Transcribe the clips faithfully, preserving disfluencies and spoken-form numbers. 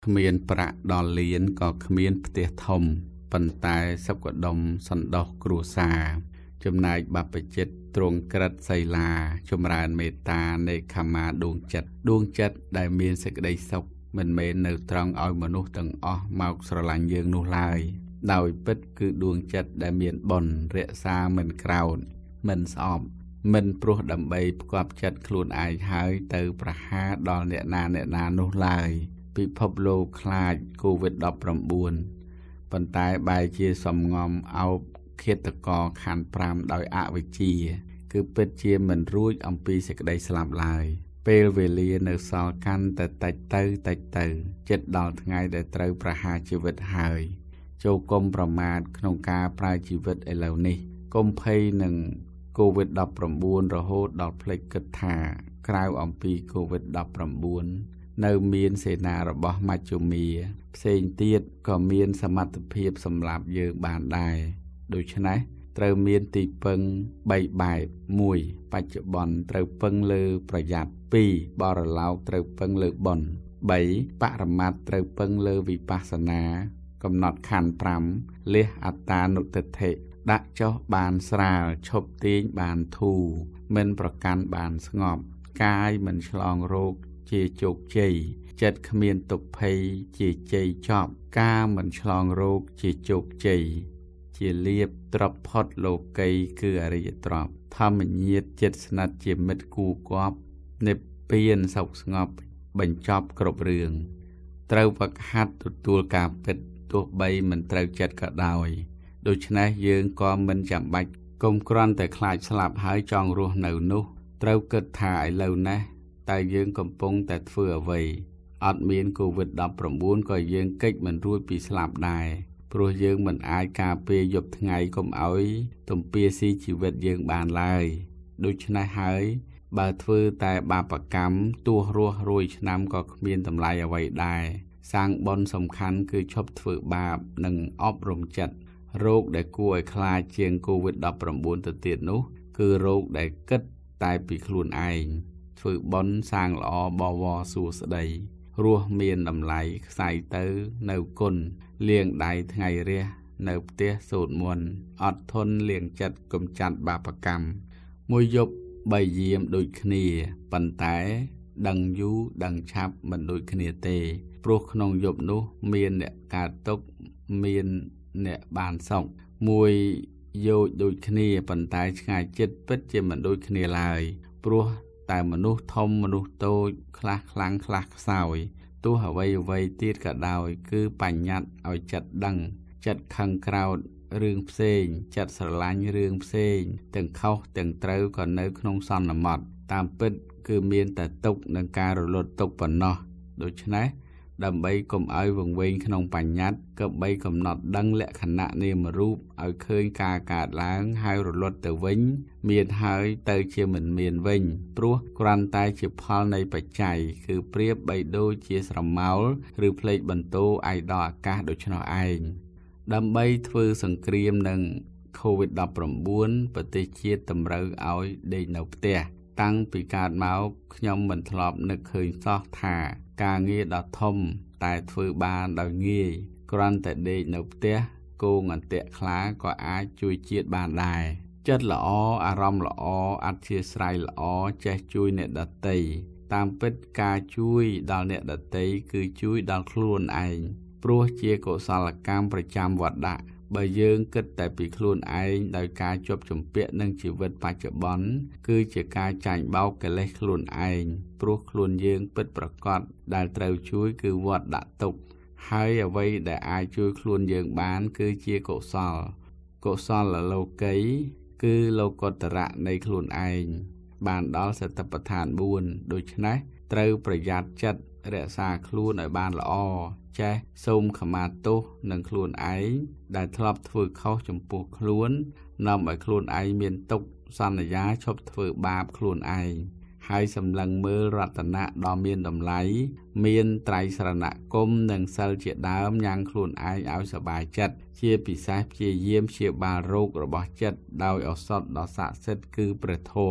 គ្មានប្រាក់ដល់លានក៏គ្មានផ្ទះធំប៉ុន្តែសុខដុមសន្តោសគ្រួសារចំណែកបព្វជិតទ្រង់ក្រិតសីលាចម្រើនមេត្តានៃខមាដួងចិត្តដួងចិត្តដែលមានសេចក្តីសុខមិនមែននៅត្រង់ឲ្យមនុស្សទាំងអស់មកស្រឡាញ់យើងនោះឡើយដោយពិតគឺដួងចិត្តដែលមានបុណ្យរក្សាមិនក្រោធមិនស្អប់មិនព្រោះដើម្បីផ្គាប់ចិត្តខ្លួនឯងហើយទៅប្រហារដល់អ្នកណាអ្នកណានោះឡើយពិភពលោកខ្លាចកូវីដ -ដប់ប្រាំបួន ប៉ុន្តែបែរជាសំងំអោបឃាតករខណ្ឌប្រាំដោយអវិជ្ជាគឺពិតជាមិនរួចអំពីសេចក្តីស្លាប់ឡើយពេលវេលានៅសល់កាន់តែតិចទៅតិចទៅចិត្តដល់ថ្ងៃដែលត្រូវប្រហារជីវិតហើយចូលកុំប្រមាថក្នុងការប្រើជីវិតឥឡូវនេះកុំភ័យនឹងកូវីដ -ដប់ប្រាំបួន រហូតដល់ភ្លេចគិតថាក្រៅអំពីកូវីដ -ដប់ប្រាំបួន នៅមានសេនារបស់មជ្ឈុមាផ្សេងទៀតក៏មានសមត្ថភាពសម្រាប់យើងបានដែរដូច្នេះត្រូវមានទីពឹងបីបែបមួយបច្ចុប្បន្នត្រូវពឹងលើប្រយ័ត្នពីរបរឡោកត្រូវពឹងលើបុណ្យបីបរមត្តត្រូវពឹងលើវិបស្សនាកំណត់ខណ្ឌប្រាំលះអត្តានុទិដ្ឋិដាក់ចុះបានស្រាលឈប់ទាញបានធូរមិនប្រកាន់បានស្ងប់កាយមិនឆ្លងរោគជាជោគជ័យចិត្តគ្មានទុក្ខភ័យជាជ័យចប់ការមិនឆ្លងរោគជាជោគជ័យជាលៀបទ្រព្យផុតលោកីគឺអរិយទ្រព្យធម្មញាតចិត្តស្និទ្ធជាមិត្តគូគប់និព្វានសុខស្ងប់បញ្ចប់គ្រប់រឿងត្រូវវឹកហាត់ទទួលការពិតទោះបីមិនត្រូវចិត្តក៏ដោយដូច្នេះយើងក៏មិនចាំបាច់កុំគ្រាន់តែខ្លាចស្លាប់ហើយចង់រស់នៅនោះត្រូវគិតថាឥឡូវនេះតែយើងកំពុងតែធ្វើអ្វីអត់មានកូវីដ -ដប់ប្រាំបួន ក៏យើងកិច្ចមិនរួចពីស្លាប់ដែរព្រោះយើងមិនអាចការពារយប់ថ្ងៃកុំឲ្យទំពាស៊ីជីវិតយើងបានឡើយដូច្នេះហើយបើធ្វើតែបាបកម្មទោះរស់រួយឆ្នាំក៏គ្មានតម្លៃអ្វីដែរសាងបុណ្យសំខាន់គឺឈប់ធ្វើបាបនិងអប់រំចិត្តរោគដែលគួរឲ្យខ្លាចជាងកូវីដ -ដប់ប្រាំបួន ទៅទៀតនោះគឺរោគដែលគិតតែពីខ្លួនឯងធ្វើបុណ្យសាងល្អបវរសួស្តីរស់មានតម្លៃខ្សែទៅនៅគុណលាងដៃថ្ងៃរះនៅផ្ទះសូត្រមន្តអត់ធន់លាងចិត្តកំចាត់បាបកម្មមួយយប់បីយាមដូចគ្នាប៉ុន្តែដឹងយូរដឹងឆាប់មិនដូចគ្នាទេព្រោះក្នុងយប់នោះមានអ្នកកើតទុក្ខមានអ្នកបានសុខមួយយោជដូចគ្នាប៉ុន្តែឆ្ងាយចិត្តពិតជាមិនដូចគ្នាឡើយព្រោះតែមនុស្សធំមនុស្សតូចខ្លះខ្លាំងខ្លះខ្សោយទោះអ្វីអ្វីទៀតក៏ដោយគឺបញ្ញត្តិឲ្យចិត្តដឹងចិត្តខឹងក្រោធរឿងផ្សេងចិត្តស្រឡាញ់រឿងផ្សេងទាំងខុសទាំងត្រូវក៏នៅក្នុងសន្មត់តាមពិតគឺមានតែទុក្ខនិងការរលត់ទុក្ខប៉ុណ្ណោះដូច្នេះដើម្បីកុំឲ្យវង្វេងក្នុងបញ្ញត្តិក៏បីកំណត់ដឹងលក្ខណៈនាមរូបឲ្យឃើញការកើតឡើងហើយរលត់ទៅវិញមានហើយទៅជាមិនមានវិញព្រោះគ្រាន់តែជាផលនៃបច្ច័យគឺប្រៀបបីដូចជាស្រមោលឬផ្លេកបន្ទោឯដល់អាកាសដូច្នោះឯងដើម្បីធ្វើសង្គ្រាមនឹងកូវីដ -ដប់ប្រាំបួន ប្រទេសជាតិតម្រូវឲ្យដេកនៅផ្ទះតាំងពីកើតមកខ្ញុំមិនធ្លាប់នឹកឃើញសោះថាការងារដ៏ធំតែធ្វើបានដោយងាយគ្រាន់តែដេកនៅផ្ទះគោងអន្ទាក់ខ្លាក៏អាចជួយជាតិបានដែរចិត្តល្អអារម្មណ៍ល្អអធិស្ឋានល្អចេះជួយអ្នកដទៃតាមពិតការជួយដល់អ្នកដទៃគឺជួយដល់ខ្លួនឯងព្រោះជាកុសលកម្មប្រចាំវត្តដាក់បើយើងគិតតែពីខ្លួនឯងដោយការជាប់ជំពាក់នឹងជីវិតបច្ចុប្បន្នគឺជាការចាញ់បោកកិលេសខ្លួនឯងព្រោះខ្លួនយើងពិតប្រាកដដែលត្រូវជួយគឺវត្តដាក់ទុកហើយអ្វីដែលអាចជួយខ្លួនយើងបានគឺជាកុសលកុសលលោកីគឺលោកុត្តរៈនៃខ្លួនឯងបានដល់សតិប្បដ្ឋានបួនដូច្នេះត្រូវប្រយ័ត្នចិត្តរក្សាខ្លួនឲ្យបានល្អចេះសូមខមាទោសនឹងខ្លួនឯងដែលធ្លាប់ធ្វើខុសចំពោះខ្លួននាំឲ្យខ្លួនឯងមានទុក្ខសន្យាឈប់ធ្វើបាបខ្លួនឯងហើយសម្លឹងមើលរតនៈដ៏មានតម្លៃមានត្រៃសរណគមនិងសិលជាដើមញ៉ាំងខ្លួនឯងឲ្យសប្បាយចិត្តជាពិសេសព្យាយាមព្យាបាលរោគរបស់ចិត្តដោយឱសថដ៏ស័ក្តិសិទ្ធិគឺព្រះធម៌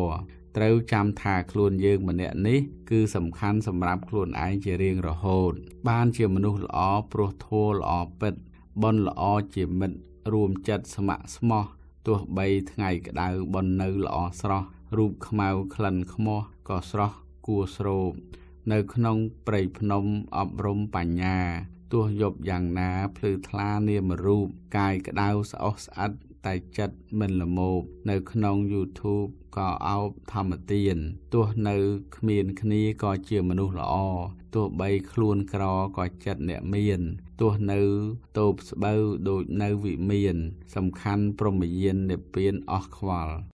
ត្រូវចាំថាខ្លួនយើងម្នាក់នេះគឺសំខាន់សម្រាប់ខ្លួនឯងជារៀងរហូតបានជាមនុស្សល្អព្រោះធម៌ល្អពិតបុណ្យល្អជាមិត្តរួមចិត្តស្ម័គ្រស្មោះទោះបីថ្ងៃក្តៅបុណ្យនៅល្អស្រស់រូបខ្មៅក្លិនខ្មោះក៏ស្រស់គួរស្រោបនៅក្នុងព្រៃភ្នំអប់រំបញ្ញាទោះយប់យ៉ាងណាភ្លឺថ្លានាមរូបកាយក្តៅស្អុះស្អិតតែចិត្តមិនល្មោបនៅក្នុង YouTube ក៏អោបធម្មទានទោះនៅគ្មានគ្នាក៏ជាមនុស្សល្អទោះបីខ្លួនក្រក៏ចិត្តអ្នកមានទោះនៅតូបស្បូវដូចនៅវិមានសំខាន់ព្រហ្មយាននិព្វានអស់ខ្វល់